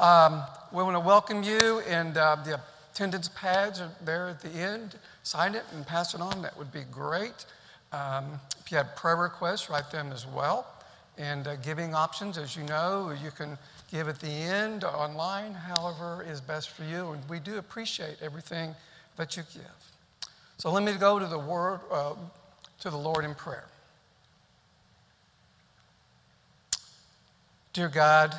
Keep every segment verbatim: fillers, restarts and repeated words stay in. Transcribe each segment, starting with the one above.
Um, we want to welcome you, and uh, the attendance pads are there at the end. Sign it and pass it on. That would be great. Um, if you had prayer requests, write them as well. And uh, giving options, as you know, you can give at the end, online, however is best for you. And we do appreciate everything that you give. So let me go to the word, uh, to the Lord in prayer. Dear God,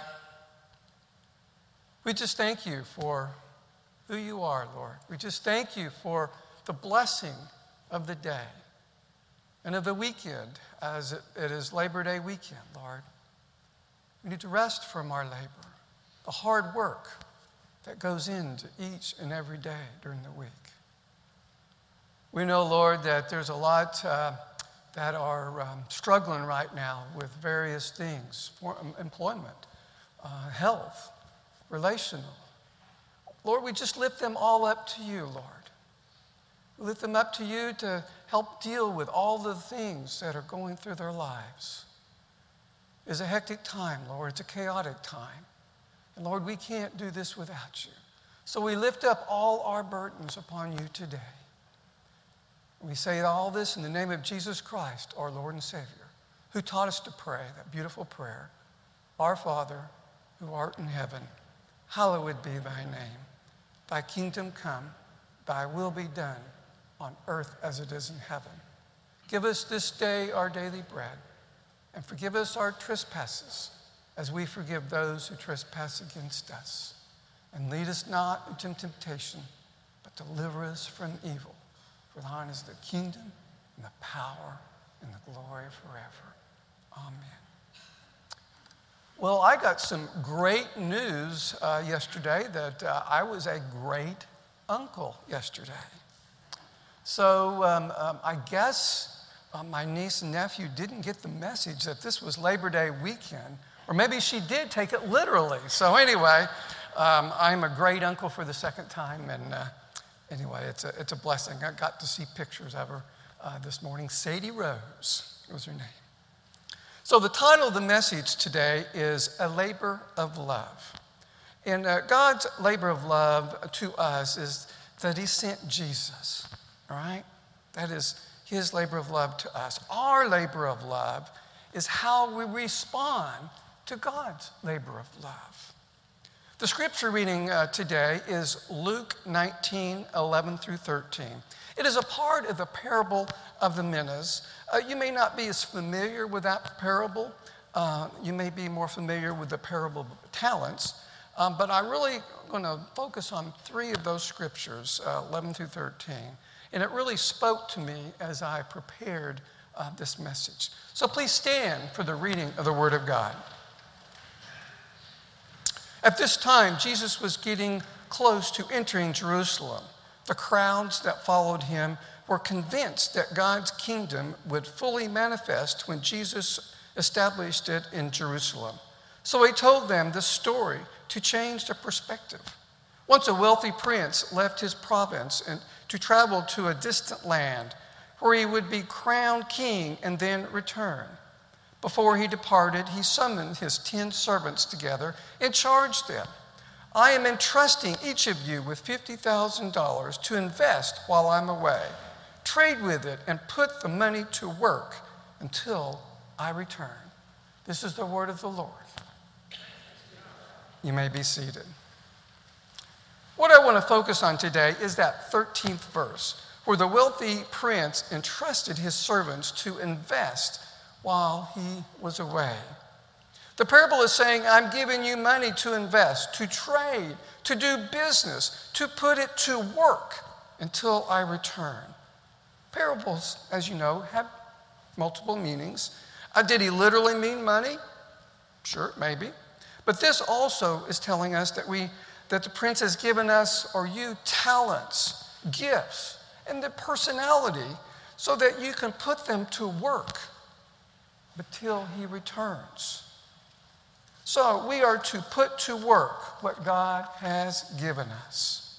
we just thank you for who you are, Lord. We just thank you for the blessing of the day and of the weekend, as it, it is Labor Day weekend, Lord. We need to rest from our labor, the hard work that goes into each and every day during the week. We know, Lord, that there's a lot uh, that are um, struggling right now with various things, for employment, uh, health, relational. Lord, we just lift them all up to you, Lord. We lift them up to you to help deal with all the things that are going through their lives. It's a hectic time, Lord. It's a chaotic time. And Lord, we can't do this without you. So we lift up all our burdens upon you today. We say all this in the name of Jesus Christ, our Lord and Savior, who taught us to pray that beautiful prayer. Our Father, who art in heaven, hallowed be thy name. Thy kingdom come, thy will be done on earth as it is in heaven. Give us this day our daily bread, and forgive us our trespasses as we forgive those who trespass against us. And lead us not into temptation, but deliver us from evil. For thine is the kingdom and the power and the glory forever. Amen. Well, I got some great news uh, yesterday that uh, I was a great uncle yesterday. So um, um, I guess uh, my niece and nephew didn't get the message that this was Labor Day weekend, or maybe she did take it literally. So anyway, um, I'm a great uncle for the second time, and uh, anyway, it's a, it's a blessing. I got to see pictures of her uh, this morning. Sadie Rose was her name. So the title of the message today is A Labor of Love. And uh, God's labor of love to us is that he sent Jesus, all right? That is his labor of love to us. Our labor of love is how we respond to God's labor of love. The scripture reading uh, today is Luke nineteen, eleven through thirteen. It is a part of the parable of the minas. Uh, you may not be as familiar with that parable. Uh, you may be more familiar with the parable of talents. Um, but I'm really going to focus on three of those scriptures, uh, eleven through thirteen. And it really spoke to me as I prepared uh, this message. So please stand for the reading of the Word of God. At this time, Jesus was getting close to entering Jerusalem. The crowds that followed him were convinced that God's kingdom would fully manifest when Jesus established it in Jerusalem. So he told them this story to change the perspective. Once a wealthy prince left his province and to travel to a distant land where he would be crowned king and then return. Before he departed, he summoned his ten servants together and charged them, I am entrusting each of you with fifty thousand dollars to invest while I'm away. Trade with it and put the money to work until I return. This is the word of the Lord. You may be seated. What I want to focus on today is that thirteenth verse, where the wealthy prince entrusted his servants to invest while he was away. The parable is saying, I'm giving you money to invest, to trade, to do business, to put it to work until I return. Parables, as you know, have multiple meanings. Uh, did he literally mean money? Sure, maybe. But this also is telling us that we, that the prince has given us, or you, talents, gifts, and the personality so that you can put them to work until he returns. So we are to put to work what God has given us.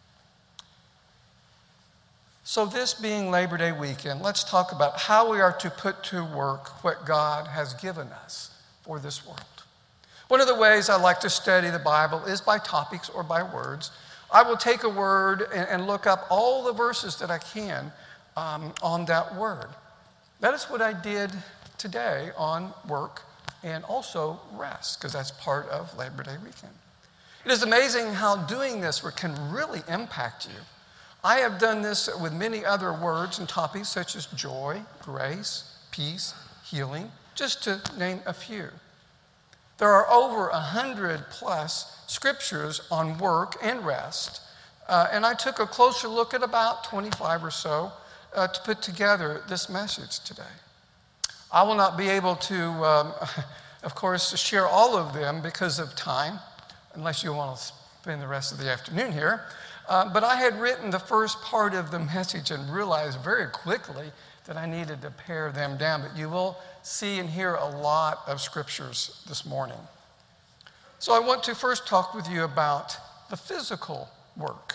So this being Labor Day weekend, let's talk about how we are to put to work what God has given us for this world. One of the ways I like to study the Bible is by topics or by words. I will take a word and, and look up all the verses that I can um, on that word. That is what I did today on work and also rest, because that's part of Labor Day weekend. It is amazing how doing this can really impact you. I have done this with many other words and topics such as joy, grace, peace, healing, just to name a few. There are over a hundred plus scriptures on work and rest, uh, and I took a closer look at about twenty-five or so uh, to put together this message today. I will not be able to, um, of course, share all of them because of time, unless you want to spend the rest of the afternoon here. Uh, but I had written the first part of the message and realized very quickly that I needed to pare them down. But you will see and hear a lot of scriptures this morning. So I want to first talk with you about the physical work.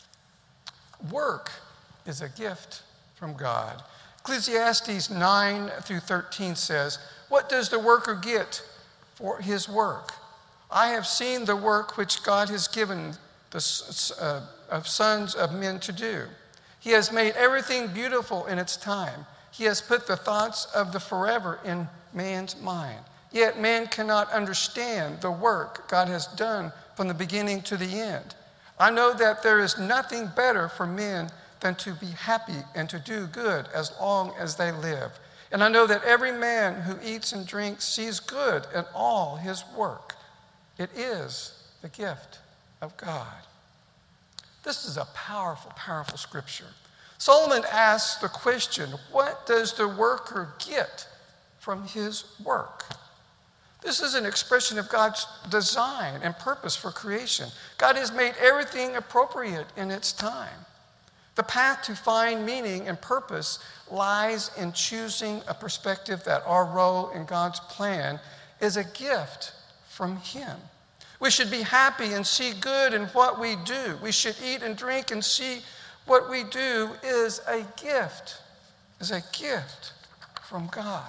Work is a gift from God. Ecclesiastes nine through thirteen says, "What does the worker get for his work? I have seen the work which God has given the uh, of sons of men to do. He has made everything beautiful in its time. He has put the thoughts of the forever in man's mind. Yet man cannot understand the work God has done from the beginning to the end. I know that there is nothing better for men than to be happy and to do good as long as they live. And I know that every man who eats and drinks sees good in all his work. It is the gift of God." This is a powerful, powerful scripture. Solomon asks the question, what does the worker get from his work? This is an expression of God's design and purpose for creation. God has made everything appropriate in its time. The path to find meaning and purpose lies in choosing a perspective that our role in God's plan is a gift from Him. We should be happy and see good in what we do. We should eat and drink and see what we do is a gift, is a gift from God.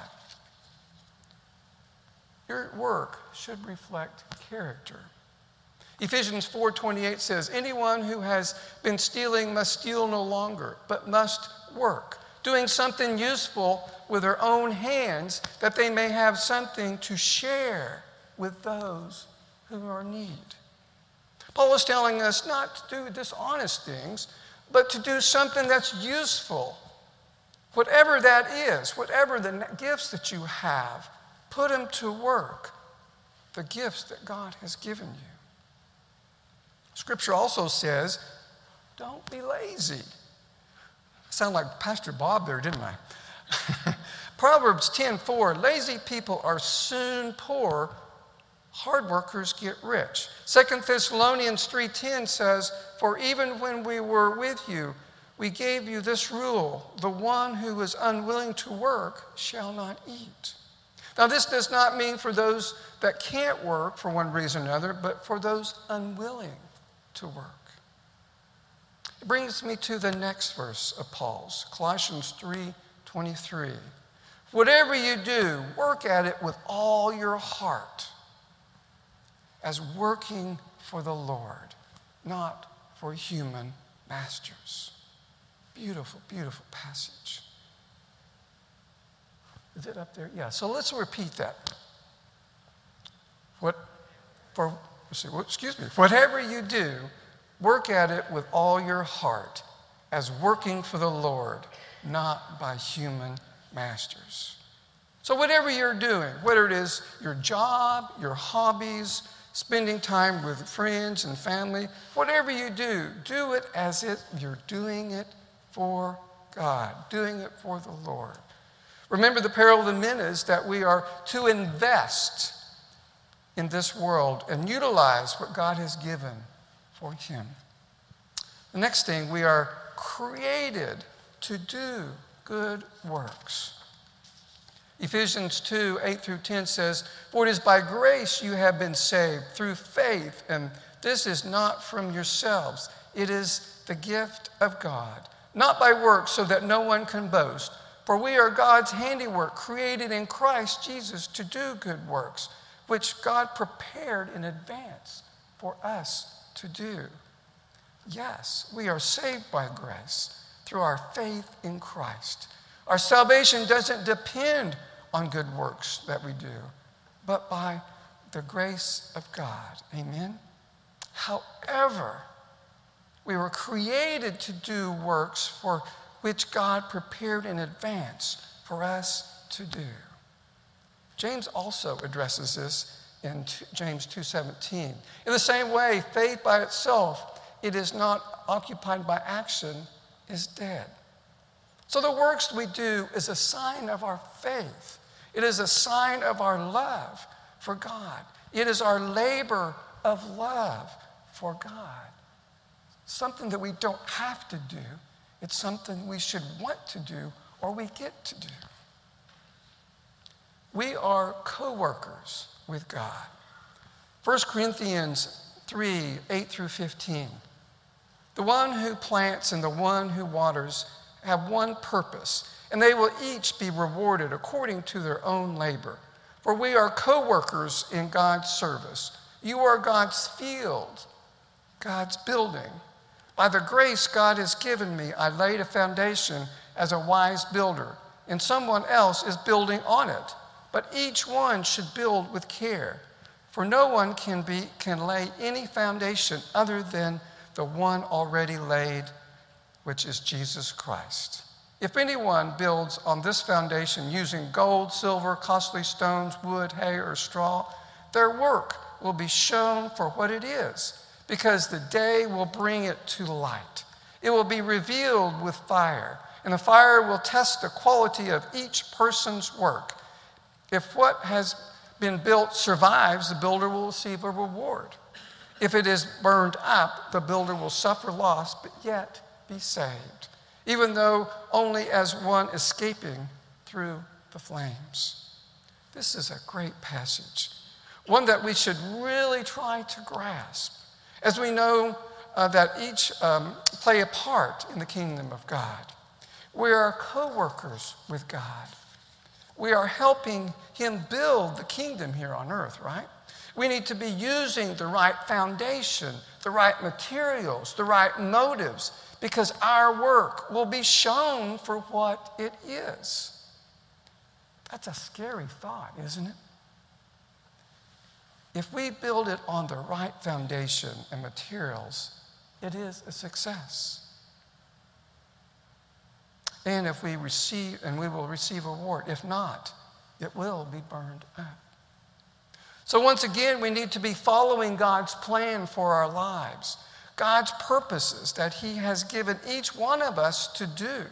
Your work should reflect character. Ephesians four twenty-eight says, "Anyone who has been stealing must steal no longer, but must work, doing something useful with their own hands, that they may have something to share with those who are in need." Paul is telling us not to do dishonest things, but to do something that's useful. Whatever that is, whatever the gifts that you have, put them to work, the gifts that God has given you. Scripture also says, don't be lazy. I sound like Pastor Bob there, didn't I? Proverbs ten four, "Lazy people are soon poor, hard workers get rich." Second Thessalonians three ten says, "For even when we were with you, we gave you this rule, the one who is unwilling to work shall not eat." Now, this does not mean for those that can't work for one reason or another, but for those unwilling to work. It brings me to the next verse of Paul's, Colossians three twenty-three. "Whatever you do, work at it with all your heart, as working for the Lord, not for human masters." Beautiful, beautiful passage. Is it up there? Yeah, so let's repeat that. What, for, let's see, excuse me. "Whatever you do, work at it with all your heart, as working for the Lord, not by human masters." So whatever you're doing, whether it is your job, your hobbies, spending time with friends and family, whatever you do, do it as if you're doing it for God, doing it for the Lord. Remember, the parable of the minas, that we are to invest in this world and utilize what God has given for Him. The next thing, we are created to do good works. Ephesians two eight through ten says, "For it is by grace you have been saved through faith, and this is not from yourselves. It is the gift of God, not by works, so that no one can boast. For we are God's handiwork, created in Christ Jesus to do good works, which God prepared in advance for us to do. Yes, we are saved by grace through our faith in Christ. Our salvation doesn't depend on good works that we do, but by the grace of God. Amen? However, we were created to do works for which God prepared in advance for us to do. James also addresses this in James two seventeen. In the same way, faith by itself, it is not occupied by action, is dead. So the works we do is a sign of our faith. It is a sign of our love for God. It is our labor of love for God. Something that we don't have to do. It's something we should want to do or we get to do. We are co-workers with God. First Corinthians three, eight through fifteen. The one who plants and the one who waters have one purpose, and they will each be rewarded according to their own labor. For we are co-workers in God's service. You are God's field, God's building. By the grace God has given me, I laid a foundation as a wise builder, and someone else is building on it. But each one should build with care, for no one can be can lay any foundation other than the one already laid, which is Jesus Christ. If anyone builds on this foundation using gold, silver, costly stones, wood, hay, or straw, their work will be shown for what it is, because the day will bring it to light. It will be revealed with fire, and the fire will test the quality of each person's work. If what has been built survives, the builder will receive a reward. If it is burned up, the builder will suffer loss, but yet be saved, even though only as one escaping through the flames. This is a great passage, one that we should really try to grasp, as we know uh, that each um, play a part in the kingdom of God. We are co-workers with God. We are helping him build the kingdom here on earth, right? We need to be using the right foundation, the right materials, the right motives, because our work will be shown for what it is. That's a scary thought, isn't it? If we build it on the right foundation and materials, it is a success. And if we receive, and we will receive a reward. If not, it will be burned up. So once again, we need to be following God's plan for our lives, God's purposes that he has given each one of us to do.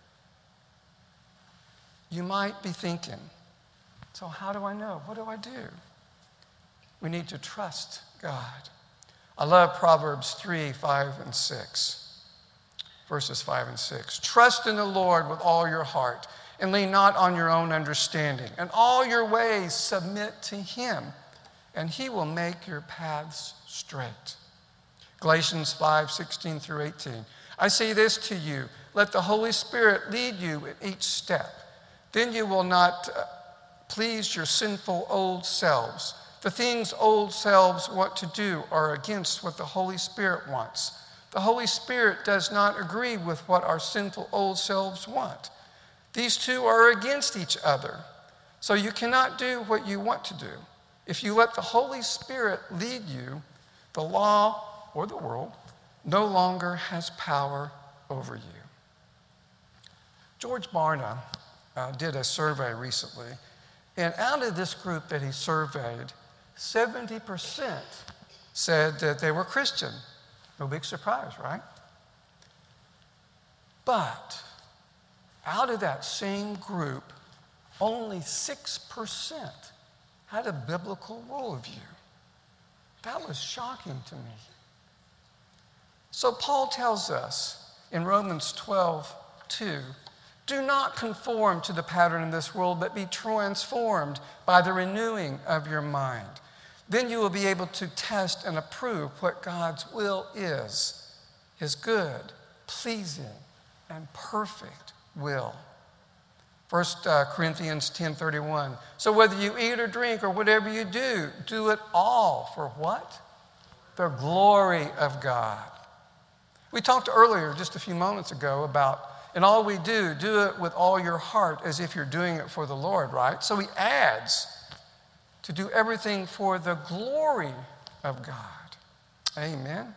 You might be thinking, so how do I know? What do I do? We need to trust God. I love Proverbs three, five, and six. Verses five and six. Trust in the Lord with all your heart and lean not on your own understanding. And all your ways submit to him, and he will make your paths straight. Galatians five, sixteen through eighteen. I say this to you, let the Holy Spirit lead you at each step. Then you will not uh, please your sinful old selves. The things old selves want to do are against what the Holy Spirit wants. The Holy Spirit does not agree with what our sinful old selves want. These two are against each other, so you cannot do what you want to do. If you let the Holy Spirit lead you, the law or the world no longer has power over you. George Barna uh, did a survey recently, and out of this group that he surveyed, seventy percent said that they were Christian. No big surprise, right? But out of that same group, only six percent had a biblical worldview. That was shocking to me. So Paul tells us in Romans twelve, two, do not conform to the pattern of this world, but be transformed by the renewing of your mind. Then you will be able to test and approve what God's will is, his good, pleasing, and perfect will. First Corinthians ten thirty-one. So whether you eat or drink or whatever you do, do it all for what? The glory of God. We talked earlier, just a few moments ago, about in all we do, do it with all your heart as if you're doing it for the Lord, right? So he adds to do everything for the glory of God. Amen.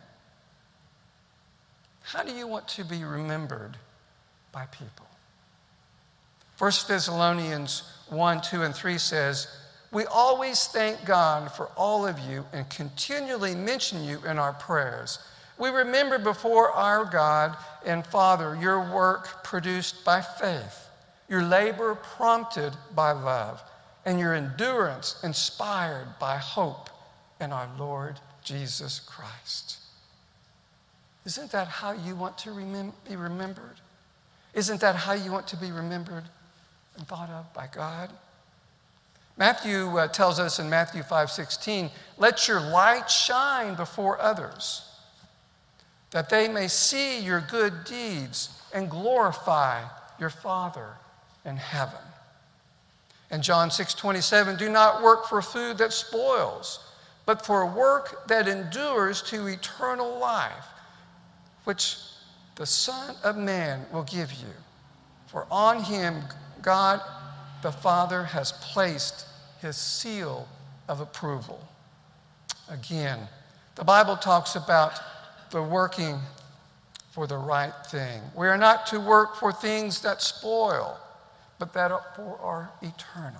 How do you want to be remembered by people? First Thessalonians one, two, and three says, we always thank God for all of you and continually mention you in our prayers. We remember before our God and Father your work produced by faith, your labor prompted by love, and your endurance inspired by hope in our Lord Jesus Christ. Isn't that how you want to remem- be remembered? Isn't that how you want to be remembered and thought of by God? Matthew uh, tells us in Matthew five sixteen, let your light shine before others, that they may see your good deeds and glorify your Father in heaven. And John six twenty-seven, do not work for food that spoils, but for work that endures to eternal life, which the Son of Man will give you. For on him God the Father has placed his seal of approval. Again, the Bible talks about the working for the right thing. We are not to work for things that spoil, but that are for our eternal.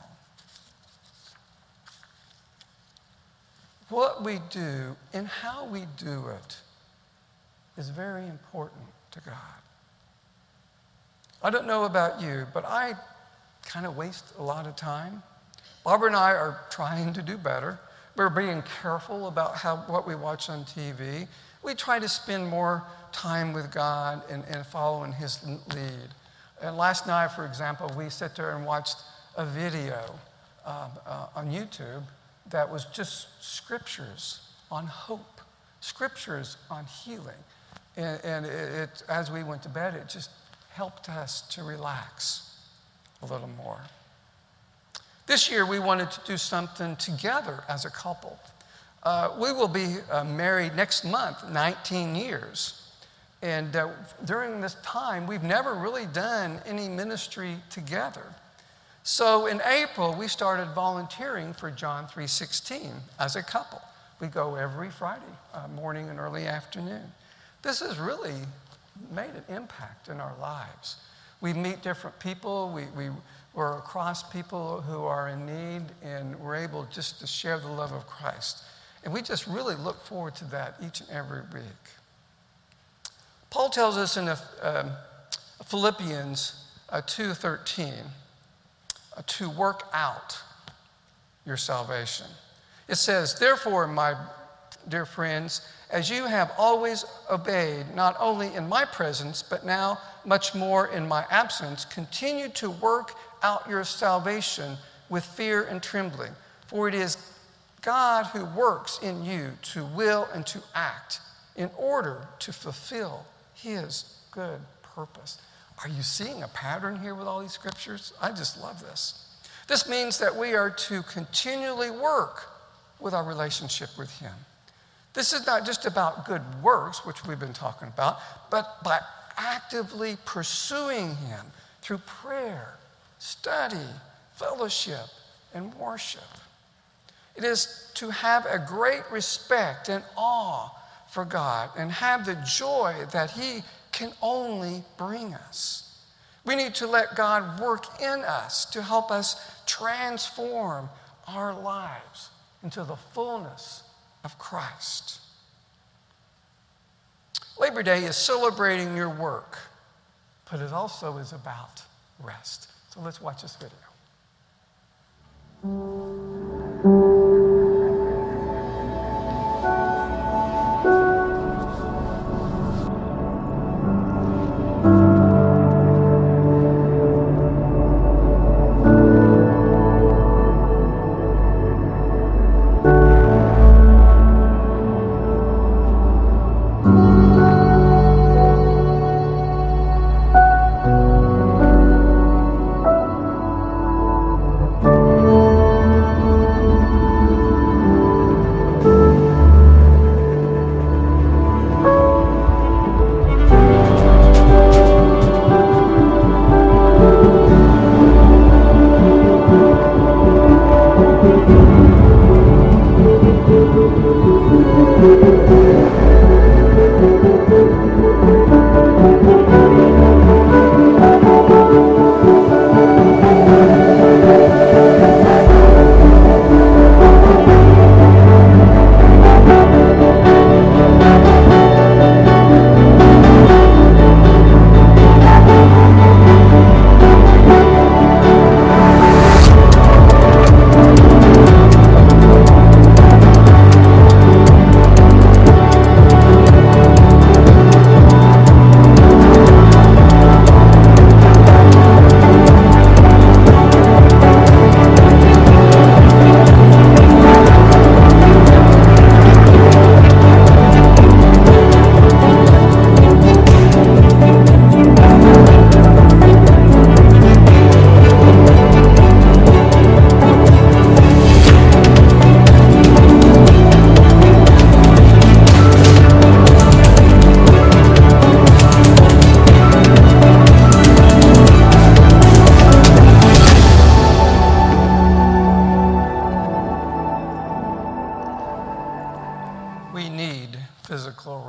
What we do and how we do it is very important to God. I don't know about you, but I kind of waste a lot of time. Barbara and I are trying to do better. We're being careful about how what we watch on T V. We try to spend more time with God and, and following his lead. And last night, for example, we sat there and watched a video um, uh, on YouTube that was just scriptures on hope, scriptures on healing. And, and it, it, as we went to bed, it just helped us to relax a little more. This year, we wanted to do something together as a couple. Uh, we will be uh, married next month, nineteen years. And uh, during this time, we've never really done any ministry together. So in April, we started volunteering for John three sixteen as a couple. We go every Friday uh, morning and early afternoon. This has really made an impact in our lives. We meet different people. We, we, we're across people who are in need, and we're able just to share the love of Christ. And we just really look forward to that each and every week. Paul tells us in uh, Philippians uh, two thirteen uh, to work out your salvation. It says, therefore, my dear friends, as you have always obeyed, not only in my presence, but now much more in my absence, continue to work out your salvation with fear and trembling. For it is God who works in you to will and to act in order to fulfill his good purpose. Are you seeing a pattern here with all these scriptures? I just love this. This means that we are to continually work with our relationship with him. This is not just about good works, which we've been talking about, but by actively pursuing him through prayer, study, fellowship, and worship. It is to have a great respect and awe for God and have the joy that he can only bring us. We need to let God work in us to help us transform our lives into the fullness of Christ. Labor Day is celebrating your work, but it also is about rest. So let's watch this video.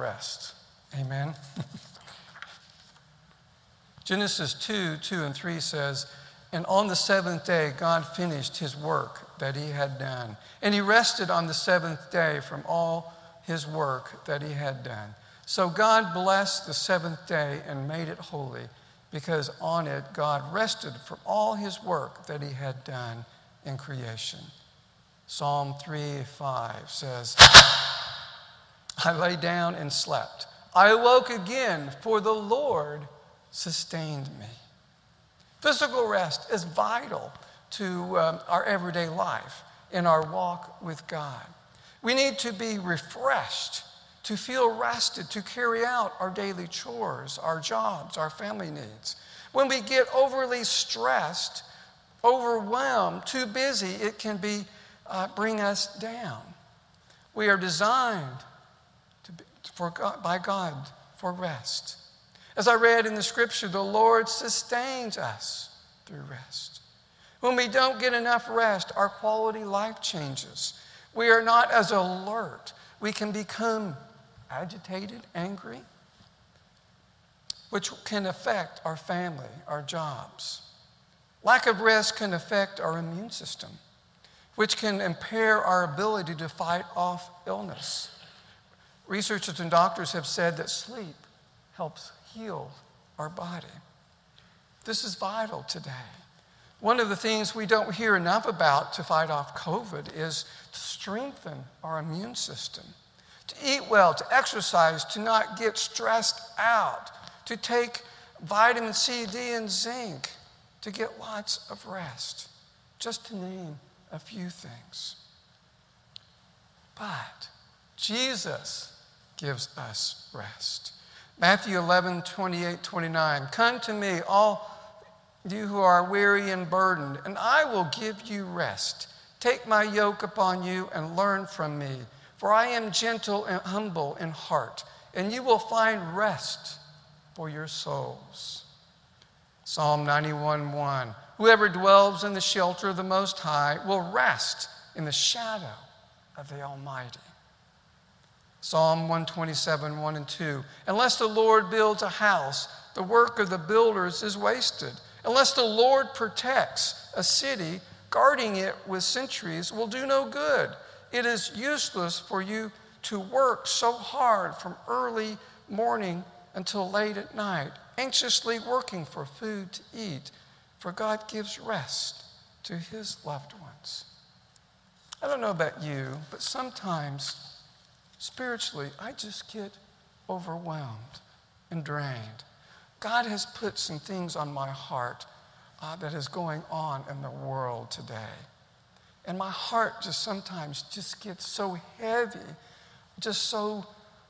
rest. Amen. Genesis two, two and three says, and on the seventh day, God finished his work that he had done. And he rested on the seventh day from all his work that he had done. So God blessed the seventh day and made it holy, because on it God rested from all his work that he had done in creation. Psalm three, five says, I lay down and slept. I awoke again, for the Lord sustained me. Physical rest is vital to um, our everyday life in our walk with God. We need to be refreshed, to feel rested, to carry out our daily chores, our jobs, our family needs. When we get overly stressed, overwhelmed, too busy, it can be uh, bring us down. We are designed to be, for God, by God for rest. As I read in the scripture, the Lord sustains us through rest. When we don't get enough rest, our quality life changes. We are not as alert. We can become agitated, angry, which can affect our family, our jobs. Lack of rest can affect our immune system, which can impair our ability to fight off illness. Researchers and doctors have said that sleep helps heal our body. This is vital today. One of the things we don't hear enough about to fight off COVID is to strengthen our immune system, to eat well, to exercise, to not get stressed out, to take vitamin C, D, and zinc, to get lots of rest, just to name a few things. But Jesus gives us rest. Matthew eleven, twenty-eight, twenty-nine. Come to me, all you who are weary and burdened, and I will give you rest. Take my yoke upon you and learn from me, for I am gentle and humble in heart, and you will find rest for your souls. Psalm ninety-one, one. Whoever dwells in the shelter of the Most High will rest in the shadow of the Almighty. Psalm one twenty-seven, one and two. Unless the Lord builds a house, the work of the builders is wasted. Unless the Lord protects a city, guarding it with sentries will do no good. It is useless for you to work so hard from early morning until late at night, anxiously working for food to eat, for God gives rest to his loved ones. I don't know about you, but sometimes spiritually, I just get overwhelmed and drained. God has put some things on my heart uh, that is going on in the world today. And my heart just sometimes just gets so heavy, just so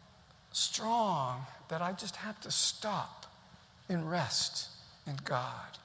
strong, that I just have to stop and rest in God.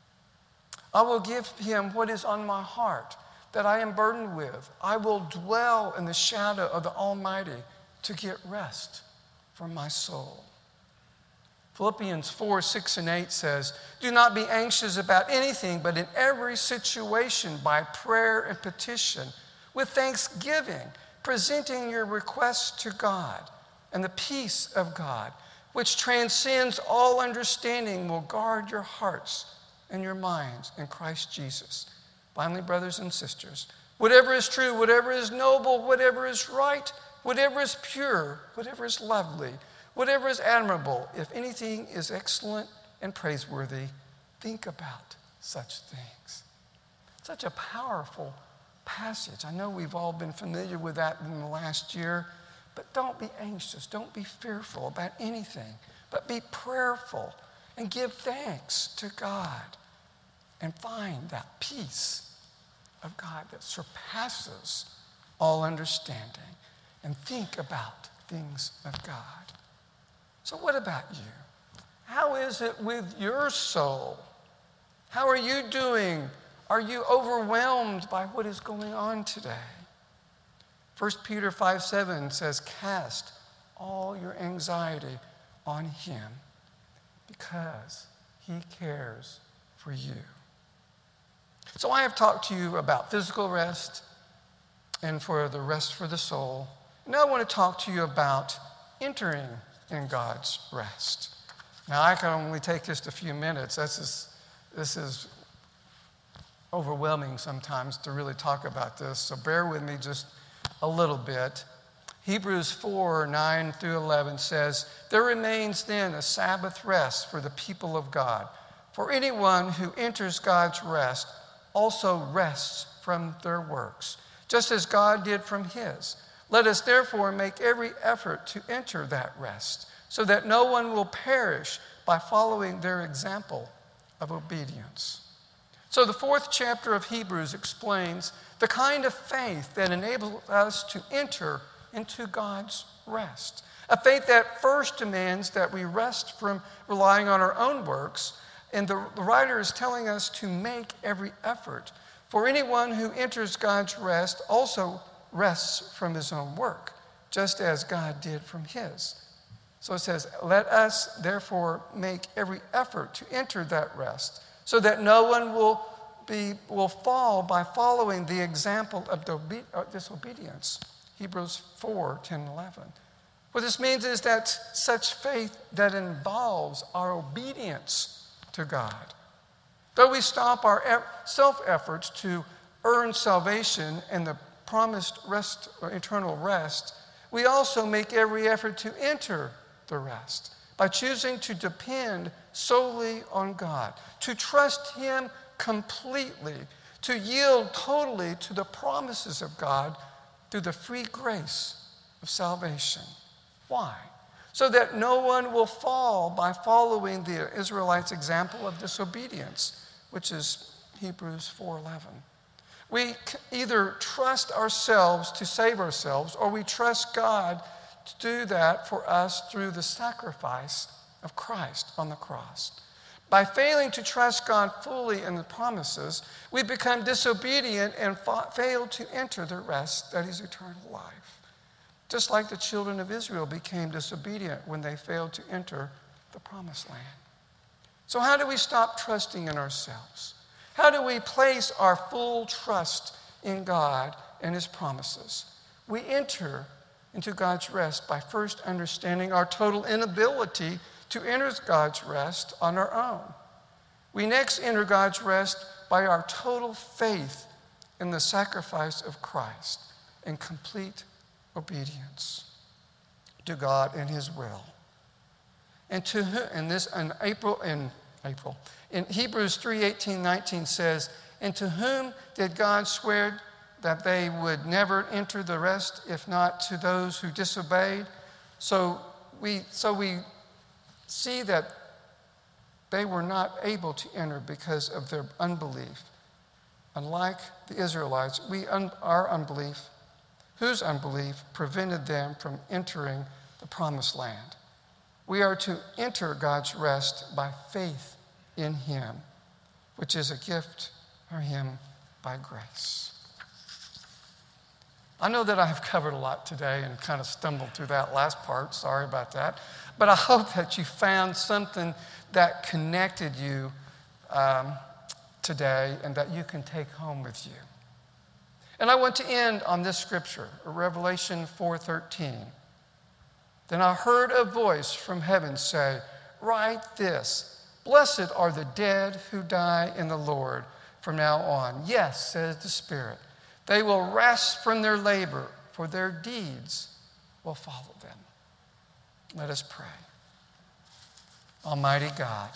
I will give him what is on my heart that I am burdened with. I will dwell in the shadow of the Almighty to get rest for my soul. Philippians four, six, and eight says, do not be anxious about anything, but in every situation by prayer and petition, with thanksgiving, presenting your requests to God, and the peace of God, which transcends all understanding, will guard your hearts and your minds in Christ Jesus. Finally, brothers and sisters, whatever is true, whatever is noble, whatever is right, whatever is pure, whatever is lovely, whatever is admirable, if anything is excellent and praiseworthy, think about such things. Such a powerful passage. I know we've all been familiar with that in the last year, but don't be anxious, don't be fearful about anything, but be prayerful and give thanks to God and find that peace of God that surpasses all understanding, and think about things of God. So what about you? How is it with your soul? How are you doing? Are you overwhelmed by what is going on today? First Peter five, seven says, cast all your anxiety on him because he cares for you. So I have talked to you about physical rest and for the rest for the soul. Now I want to talk to you about entering in God's rest. Now, I can only take just a few minutes. This is, this is overwhelming sometimes to really talk about this, so bear with me just a little bit. Hebrews four, nine through eleven says, "There remains then a Sabbath rest for the people of God. For anyone who enters God's rest also rests from their works, just as God did from his. Let us therefore make every effort to enter that rest, so that no one will perish by following their example of obedience." So the fourth chapter of Hebrews explains the kind of faith that enables us to enter into God's rest. A faith that first demands that we rest from relying on our own works, and the, the writer is telling us to make every effort. For anyone who enters God's rest also rests from his own work, just as God did from his. So it says, let us therefore make every effort to enter that rest, so that no one will be will fall by following the example of disobedience. Hebrews four, ten, eleven. What this means is that such faith that involves our obedience to God. Though we stop our self-efforts to earn salvation and the promised rest or eternal rest, we also make every effort to enter the rest by choosing to depend solely on God, to trust him completely, to yield totally to the promises of God through the free grace of salvation. Why? So that no one will fall by following the Israelites' example of disobedience, which is Hebrews four eleven. We either trust ourselves to save ourselves, or we trust God to do that for us through the sacrifice of Christ on the cross. By failing to trust God fully in the promises, we become disobedient and fa- fail to enter the rest that is eternal life. Just like the children of Israel became disobedient when they failed to enter the promised land. So how do we stop trusting in ourselves? How do we place our full trust in God and his promises? We enter into God's rest by first understanding our total inability to enter God's rest on our own. We next enter God's rest by our total faith in the sacrifice of Christ and complete obedience to God and his will. And to whom, and this in April in April in Hebrews three, eighteen, nineteen says, "And to whom did God swear that they would never enter the rest, if not to those who disobeyed?" So we so we see that they were not able to enter because of their unbelief. Unlike the Israelites, we un, our unbelief, whose unbelief prevented them from entering the promised land. We are to enter God's rest by faith in him, which is a gift from him by grace. I know that I've covered a lot today and kind of stumbled through that last part. Sorry about that. But I hope that you found something that connected you um, today and that you can take home with you. And I want to end on this scripture, Revelation four thirteen. "Then I heard a voice from heaven say, 'Write this, blessed are the dead who die in the Lord from now on. Yes,' says the Spirit, 'they will rest from their labor, for their deeds will follow them.'" Let us pray. Almighty God,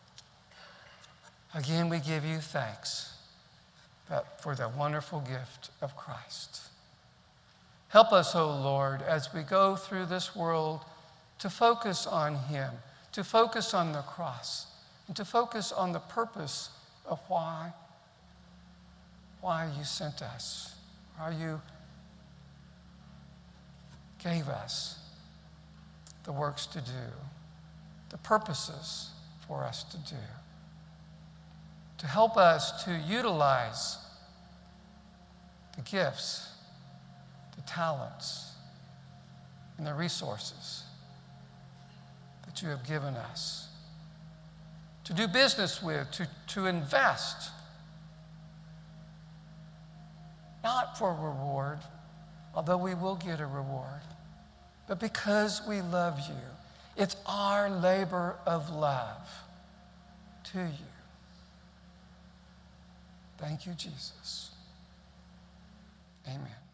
again we give you thanks for the wonderful gift of Christ. Help us, O Lord, as we go through this world to focus on him, to focus on the cross, and to focus on the purpose of why, why you sent us, why you gave us the works to do, the purposes for us to do, to help us to utilize the gifts, the talents, and the resources that you have given us, to do business with, to, to invest, not for reward, although we will get a reward, but because we love you. It's our labor of love to you. Thank you, Jesus. Amen.